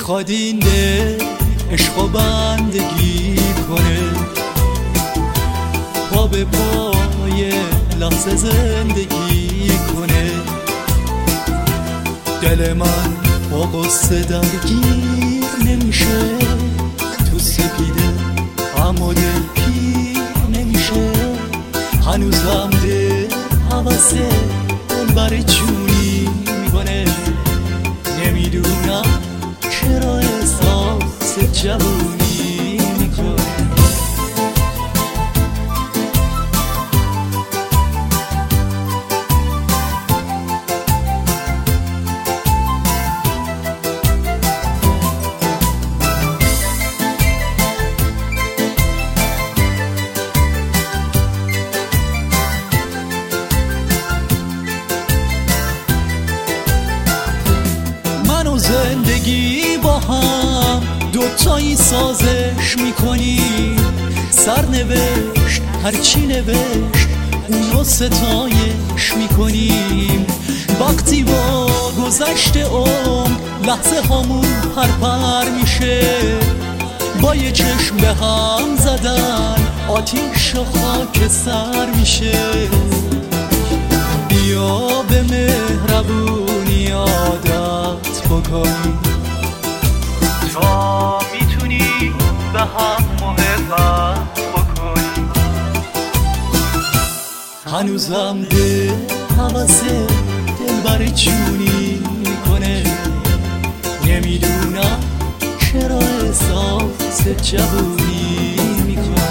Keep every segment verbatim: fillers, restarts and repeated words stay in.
میخواد این دل عشق و بندگی کنه، پا به پای لحظه زندگی کنه. دل من با قصه درگیر نمیشه، تو سپیده اما دل پیر نمیشه. هنوزم دل حواسه دل بر جونی میکنه، نمیدونم چرا احساس جوونی میکنه. زندگی با هم دوتایی سازش میکنیم، سرنوشت هرچی نوشت اونو ستایش میکنیم. وقتی با گذشت عمر لحظه هامون پرپر میشه، با یه چشم به هم زدن آتیش و خاک سر میشه. بیا به مهربونی عادت بکنی، تا میتونی به هم محبت بکنی. هنوزم دل حواسه دل بر جونی میکنه، نمیدونم چرا احساس جوونی میکنه.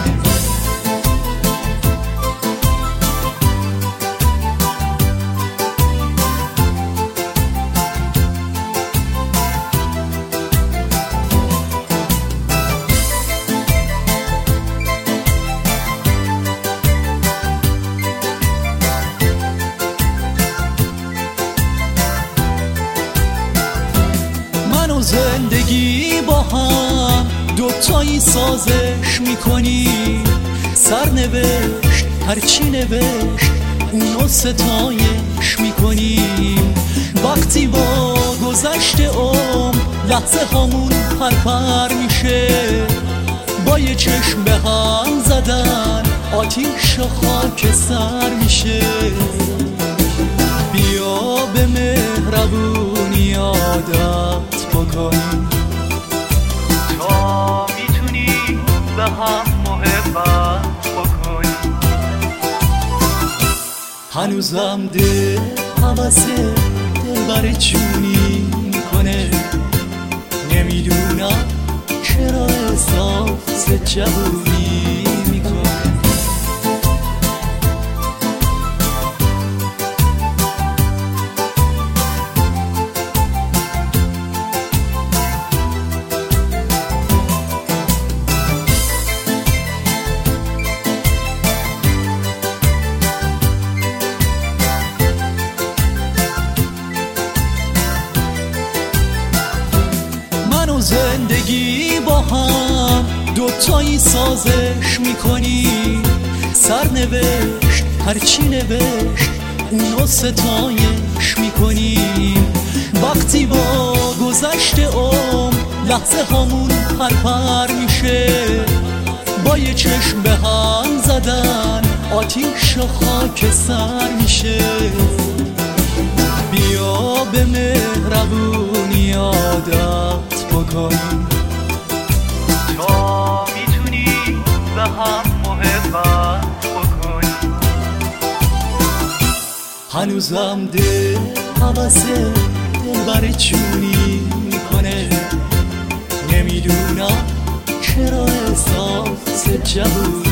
زندگی با هم دوتایی سازش میکنیم، سرنوشت هرچی نوشت اونو ستایش میکنیم. وقتی با گذشت عمر لحظه هامون پرپر میشه، با یه چشم به هم زدن آتیش و خاک سر میشه. بیا به مهربونی عادت بکنی، تا میتونی به هم محبت بکنی. هنوزم دل حواسه دل بر جونی میکنه، نمیدونم چرا احساس جوونی میکنه. زندگی با هم دوتایی سازش میکنیم، سرنوشت هرچی نوشت اونو ستایش میکنیم. وقتی با گذشت عمر لحظه هامون پرپر میشه، با یه چشم به هم زدن آتیش و خاک سر میشه. بیا به مهربونی عادت بکنی، تا میتونی به هم محبت بکنی. هنوزم دل حواسه دل بر جونی میکنه، نمیدونم چرا احساس جوونی